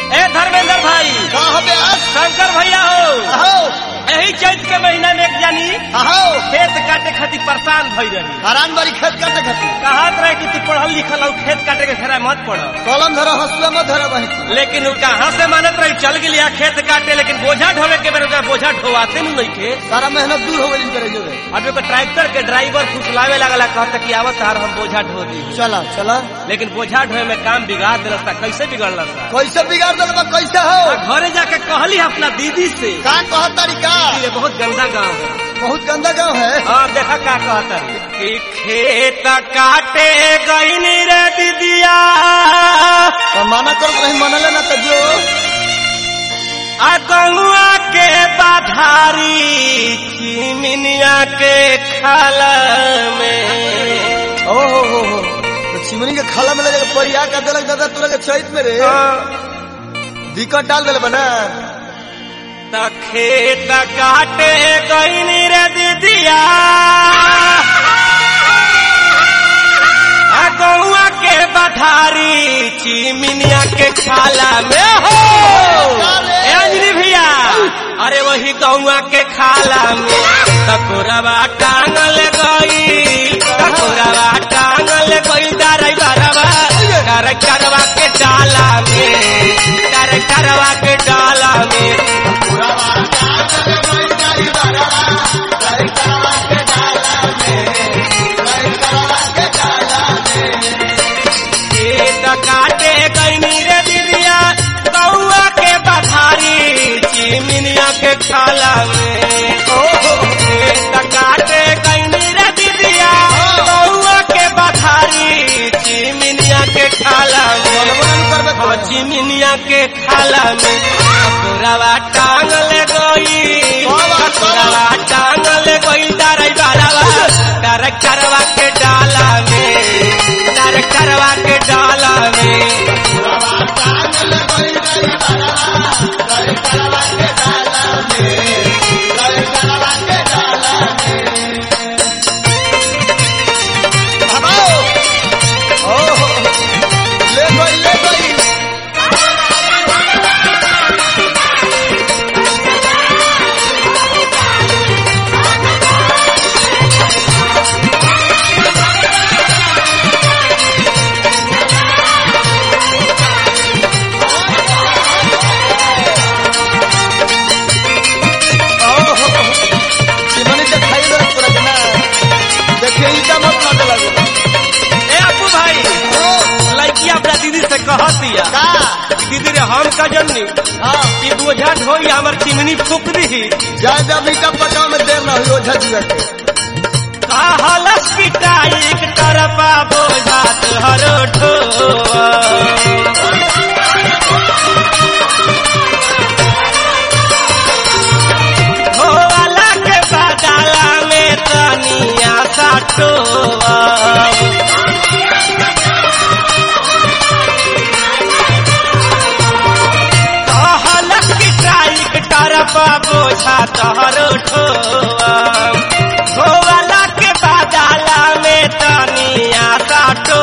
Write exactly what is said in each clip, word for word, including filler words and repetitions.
ए धर्मेंद्र भाई शंकर भैया हो यही चैत के महीना में एक जानी खेत काटे खातिर परेशान भई रही हरान बारी खेत काटे खातिर कहत रहे कि तू पढ़ल लिखल हो खेत काटे के फेरा मत पड़ कलम धरो हंसुआ मत धरो बहिन। लेकिन कहाँ से मानत रही चल गया खेत काटे लेकिन बोझा ढोवे के बेर बोझा ढोवाते नहीं थे सारा मेहनत दूर हो गई करे जो अभी को ट्रैक्टर के ड्राइवर फुसलावे लगला कहता कि आवत तार हम बोझा ढो दी चला चला लेकिन बोझा ढोए में काम बिगाड़ दिलता कैसे बिगड़ला कैसे बिगाड़ दिल कैसे हो घरे जाके कहली अपना दीदी से का कह तरीका ये बहुत गंदा गाँव है बहुत गंदा गाँव है। हाँ देखा क्या कहता कि खेत काटे गई रे दीदिया माना कर नहीं मनले ना तो जो गौआ के बाधारी चिमिनिया के खाला में ओ हो हो हो तो चिमनी के खाला में लगे परिया का दिलक दादा तोरा के चैत में रे दिक्कत डाल दिल बना त खेत काटे गई रे दीदिया गौआ के बाधारी चिमिनिया के खाला में हो अंजलि भैया अरे वही गौआ के खाला में तकोरवा टांगल गई तकोरवा टांगल गई डराई बरवा डर करवा के डाला में डर करवा के डाला में काटे गई रे दीदिया गौआ के बधारी चिमिनिया के खाला में काटे गई रे दीदिया गौआ के बधारी चिमिनिया के खाला में चिमिनिया के खाला में तोरावा टांगल गई तोरावा टांगल गई डराई बरवा डर करवा के डाला में डर करवा के डाला में दीदी रे हम का जननी कि बोझा ढोई हमार चिमनी फूक दी जा जब इटा पकाव में देर न हो ओझा जुआ के कहलस की टाइक तरफा बोझा तोहरो ढोआ ढोला के बदला में तनिया साटोआ बोझा तोहरो ढोला के बदला में तनिया काटो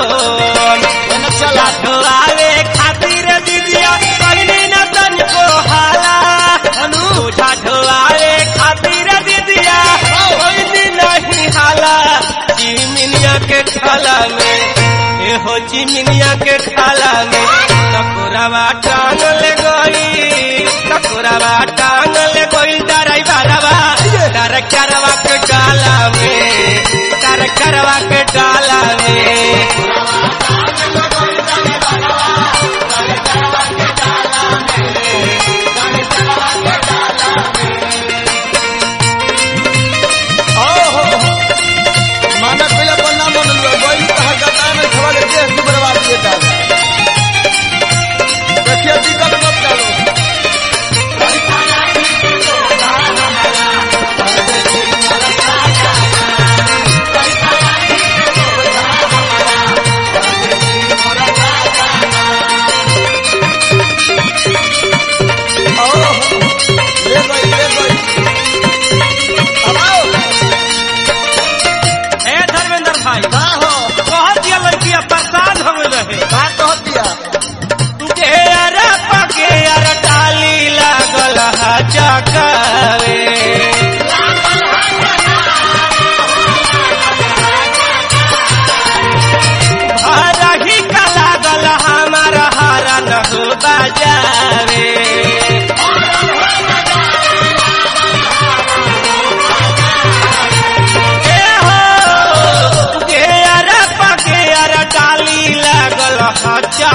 ढोआवे खातिर दीदिया पहले न तन को हाला बोझा ढोआवे खातिर दीदिया पहले नहीं हाला चिमिनिया के खाला में ए हो चिमिनिया के खाला में तकोरवा टांगल गई तकोरवा टांगल गई डराई बरवा डर करवा के डाला में डर करवा के डाला में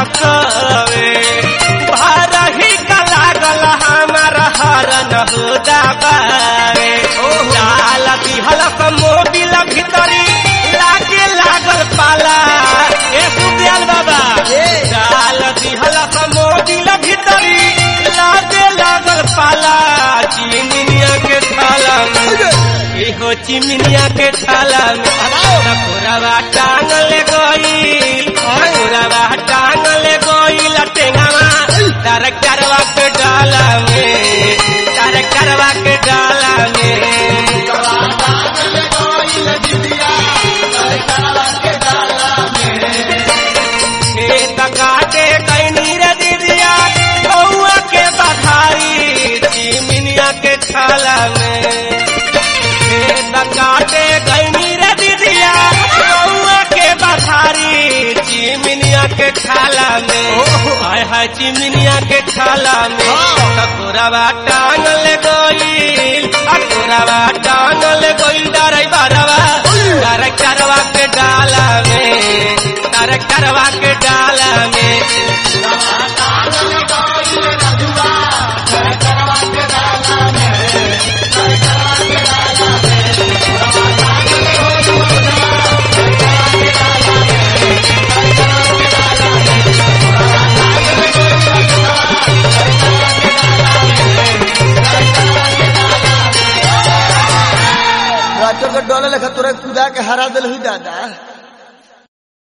सोवे भरही का लागल हमार हरन हो दबावे लाल दिहल मोबिल भीतरी लागे लागल पाला ए सुदयाल बाबा लाल दिहल मोबिल भीतरी लागे लागल पाला चिमनिया के थाला में एहो चिमनिया के थाला में टकोरवा टांगल गई टकोरवा टांगल गई लटेंगवा टरकरवा के डाला में टरकरवा के डाला में खेत काटे कैनी रे दीदिया बउआ के बधाई चिमनिया के थाला में खेत काटे कैनी रे दीदिया बउआ के बधाई चिमनिया के थाला में हाय हाय चिमनिया के थाला में टकोरवा टांगल गईल टकोरवा टांगल गईल डराई बारवा टरकरवा के डाला में टरकरवा के डाला में ट्रैक्टर के डोले लेखा तोरा कुदा के हरा दिल हुई दादा।